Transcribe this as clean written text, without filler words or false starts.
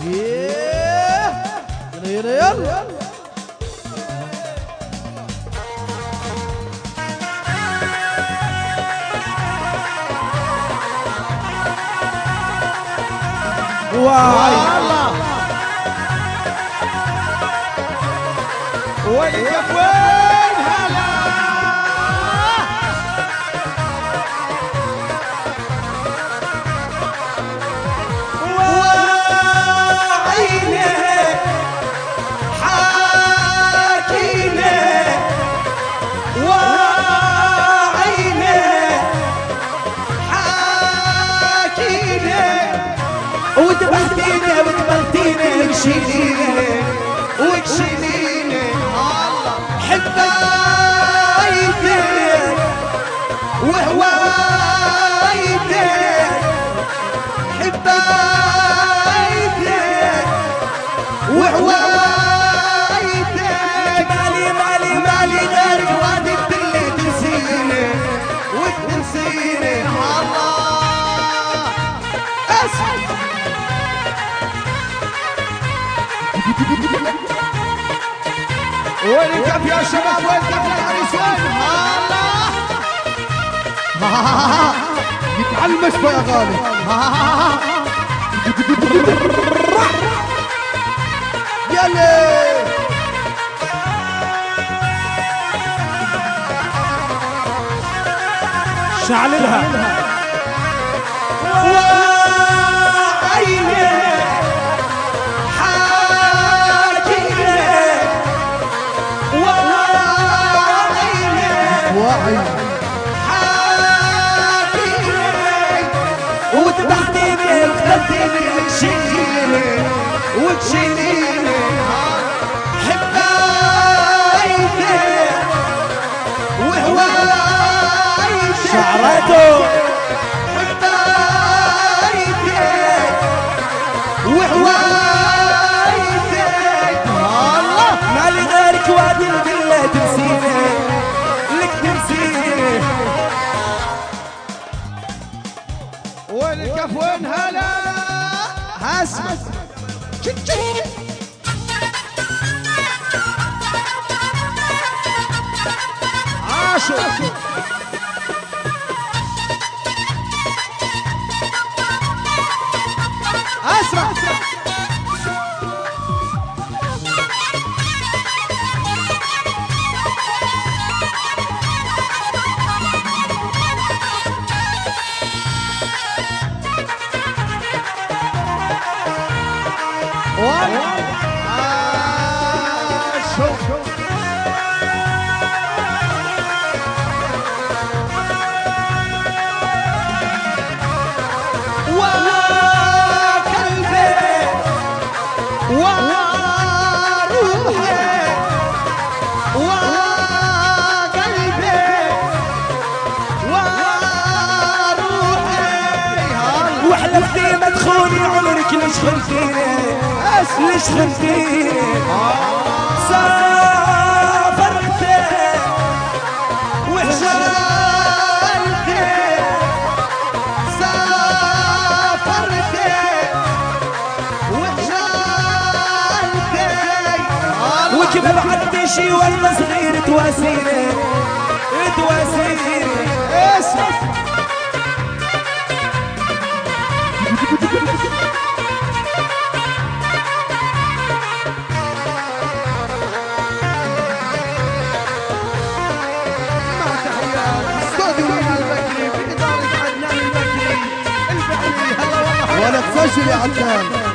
يلا يلا والله وينك وين هلا وعينه حاكينه وعينه حاكينه وتبهتيني وتبهتيني وتشيليني وتشيليني حبايتك وهوايتك حبايتك وهوايتك مالي مالي مالي غيرك وادي اللي تنسيني وتنسيني الله اسمع وينكم يا شباب وينكم يا عريسان الله يتعلمش يا غالي يلا شعللها وعيني وتبهتيني وتبهتيني وتشيليني وتشيليني حبايتك وهوايتك شعرته حبايتك وهوايتك الله مالي غيرك وادي القلة تنسيني لك تنسيني وين الكف وين هلا هاسمع عاشو اسمع وحلفتي ما تخوني عمرك ليش خنتيني ليش خنتيني سافرتي وحشلتي سافرتي وحشلتي وكيف بعدتي شي ولا صغير تواسيني تواسيني اسمع ولا تسجل يا عدنان